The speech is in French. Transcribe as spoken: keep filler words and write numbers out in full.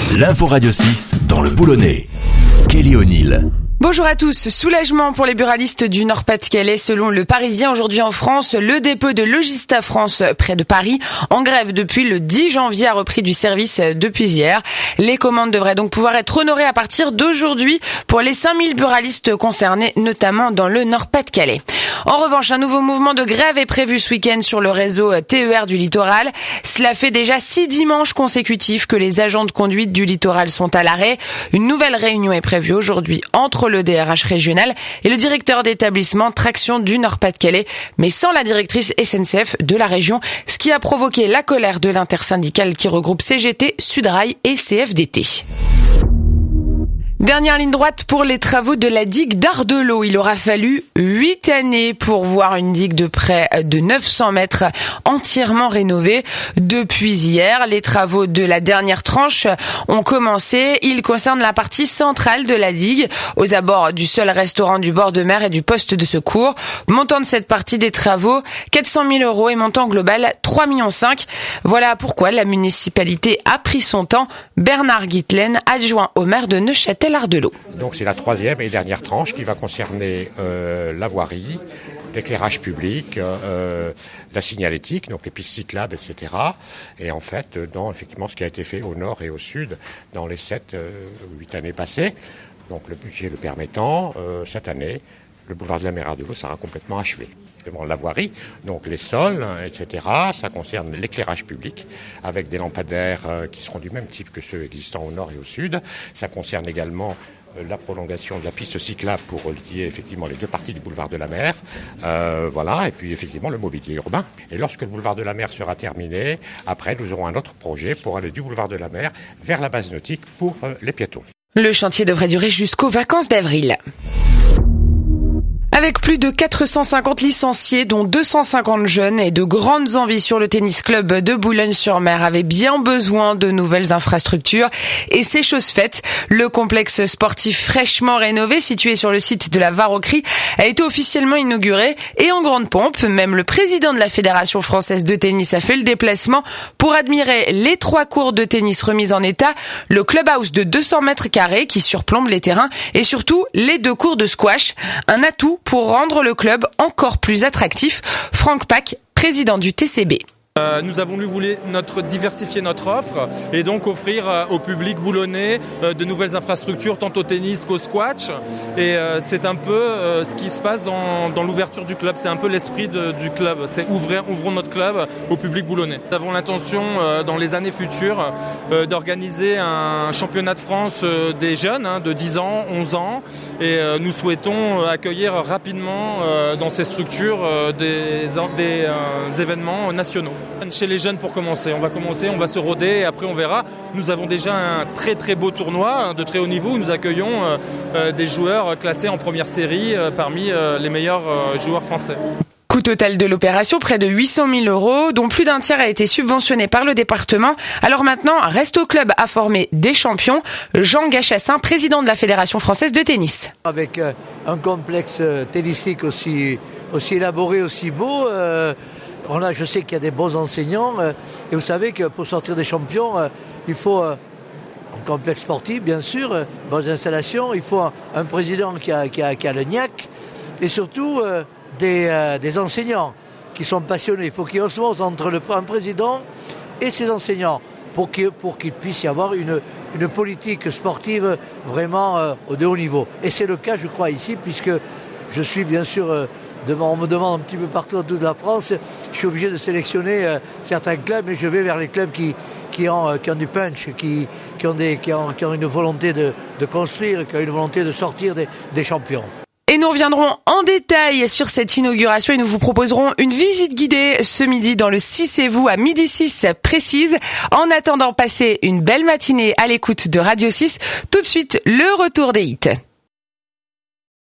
L'info Radio six dans le Boulonnais. Kelly O'Neill. Bonjour à tous. Soulagement pour les buralistes du Nord-Pas-de-Calais. Selon le Parisien, aujourd'hui en France, le dépôt de Logista France près de Paris, en grève depuis le dix janvier, a repris du service depuis hier. Les commandes devraient donc pouvoir être honorées à partir d'aujourd'hui pour les cinq mille buralistes concernés, notamment dans le Nord-Pas-de-Calais. En revanche, un nouveau mouvement de grève est prévu ce week-end sur le réseau T E R du littoral. Cela fait déjà six dimanches consécutifs que les agents de conduite du littoral sont à l'arrêt. Une nouvelle réunion est prévue aujourd'hui entre le D R H régional et le directeur d'établissement Traction du Nord-Pas-de-Calais, mais sans la directrice S N C F de la région, ce qui a provoqué la colère de l'intersyndicale qui regroupe C G T, Sudrail et C F D T. Dernière ligne droite pour les travaux de la digue d'Ardelot. Il aura fallu huit années pour voir une digue de près de neuf cents mètres entièrement rénovée. Depuis hier, les travaux de la dernière tranche ont commencé. Ils concernent la partie centrale de la digue, aux abords du seul restaurant du bord de mer et du poste de secours. Montant de cette partie des travaux, quatre cent mille euros et montant global, trois virgule cinq millions. Voilà pourquoi la municipalité a pris son temps. Bernard Guitlen, adjoint au maire de Neuchâtel. Donc c'est la troisième et dernière tranche qui va concerner euh, la voirie, l'éclairage public, euh, la signalétique, donc les pistes cyclables, et cetera. Et en fait, dans effectivement ce qui a été fait au nord et au sud dans les sept ou euh, huit années passées, donc le budget le permettant, euh, cette année, le boulevard de la mer Ardelot sera complètement achevé. La voirie, donc les sols, et cetera. Ça concerne l'éclairage public avec des lampadaires qui seront du même type que ceux existants au nord et au sud. Ça concerne également la prolongation de la piste cyclable pour lier effectivement les deux parties du boulevard de la mer. Euh, voilà, et puis effectivement le mobilier urbain. Et lorsque le boulevard de la mer sera terminé, après nous aurons un autre projet pour aller du boulevard de la mer vers la base nautique pour euh, les piétons. Le chantier devrait durer jusqu'aux vacances d'avril. Avec plus de quatre cent cinquante licenciés, dont deux cent cinquante jeunes et de grandes ambitions, le tennis club de Boulogne-sur-Mer avait bien besoin de nouvelles infrastructures. Et c'est chose faite. Le complexe sportif fraîchement rénové, situé sur le site de la Varocrie, a été officiellement inauguré et en grande pompe. Même le président de la Fédération française de tennis a fait le déplacement pour admirer les trois cours de tennis remis en état, le clubhouse de deux cents mètres carrés qui surplombe les terrains et surtout les deux cours de squash. Un atout pour rendre le club encore plus attractif. Franck Pack, président du T C B. Euh, nous avons voulu notre, diversifier notre offre et donc offrir euh, au public boulonnais euh, de nouvelles infrastructures tant au tennis qu'au squash. Et euh, c'est un peu euh, ce qui se passe dans, dans l'ouverture du club. C'est un peu l'esprit de, du club. C'est ouvrir, ouvrons notre club au public boulonnais. Nous avons l'intention euh, dans les années futures euh, d'organiser un championnat de France euh, des jeunes hein, de dix ans, onze ans. Et euh, nous souhaitons euh, accueillir rapidement euh, dans ces structures euh, des, des euh, événements nationaux. Chez les jeunes pour commencer, on va commencer, on va se roder et après on verra. Nous avons déjà un très très beau tournoi de très haut niveau où nous accueillons euh, euh, des joueurs classés en première série euh, parmi euh, les meilleurs euh, joueurs français. Coût total de l'opération, près de huit cent mille euros, dont plus d'un tiers a été subventionné par le département. Alors maintenant, reste au club à former des champions. Jean Gachassin, président de la Fédération française de tennis. Avec euh, un complexe euh, tennistique aussi, aussi élaboré, aussi beau, euh, on a, je sais qu'il y a des bons enseignants. Euh, et vous savez que pour sortir des champions, euh, il faut euh, un complexe sportif, bien sûr, euh, bonnes installations. Il faut un, un président qui a, qui, a, qui a le niaque et surtout euh, des, euh, des enseignants qui sont passionnés. Il faut qu'il y ait osmose entre le, un président et ses enseignants pour qu'il, pour qu'il puisse y avoir une, une politique sportive vraiment euh, de haut niveau. Et c'est le cas, je crois, ici, puisque je suis bien sûr... Euh, on me demande un petit peu partout dans toute la France. Je suis obligé de sélectionner euh, certains clubs, mais je vais vers les clubs qui, qui, ont, euh, qui ont du punch, qui, qui, ont, des, qui, ont, qui ont une volonté de, de construire, qui ont une volonté de sortir des, des champions. Et nous reviendrons en détail sur cette inauguration et nous vous proposerons une visite guidée ce midi dans le six et vous à midi six précise. En attendant, passez une belle matinée à l'écoute de Radio six. Tout de suite, le retour des hits.